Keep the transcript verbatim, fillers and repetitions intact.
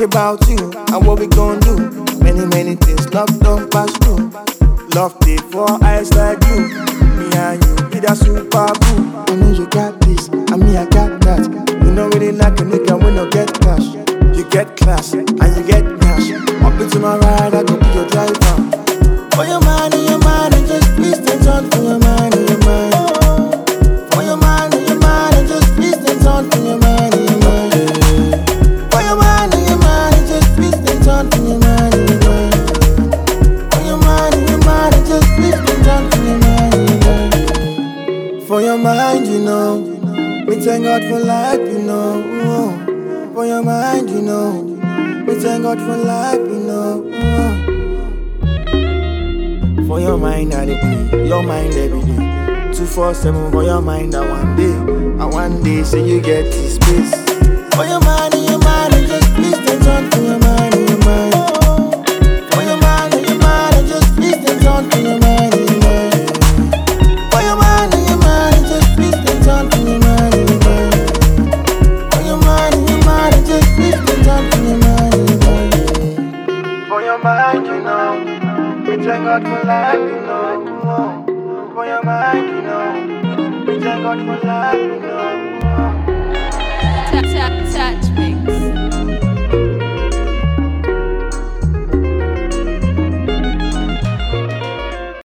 about you and what we gon' do. Many, many things love don't pass through. Love day for eyes like you. Me and you be that super boo. I know you got this, and me I got that. You know really like a nigga when no get cash. You get class, and you get cash. Up into my ride, I go be your driver. For your mind and your mind, and just please stay on for your mind and your mind. For your mind and your mind, and just please stay on for your mind and your mind. For your mind and your mind, and just please stay on for your mind and your mind. For your mind and your mind, and just please stay on for your mind and your mind. For your mind, you know, we thank God for life, you know. For your mind, you know, we thank God for life, you know. For your mind, I day, your mind every day. Two four seven for your mind, I one day, I one day say you get this space. For your mind and your mind, and just please stay on for your mind and your mind. For your mind and your mind, and just please stay on for your mind and your mind. For your mind and your mind, and just please stay on for your mind and your mind. For your mind and your mind, and just please stay on for your mind and your mind. For your mind, you know. We thank God for life, you know. For your mind, you know. We thank God for life, you know.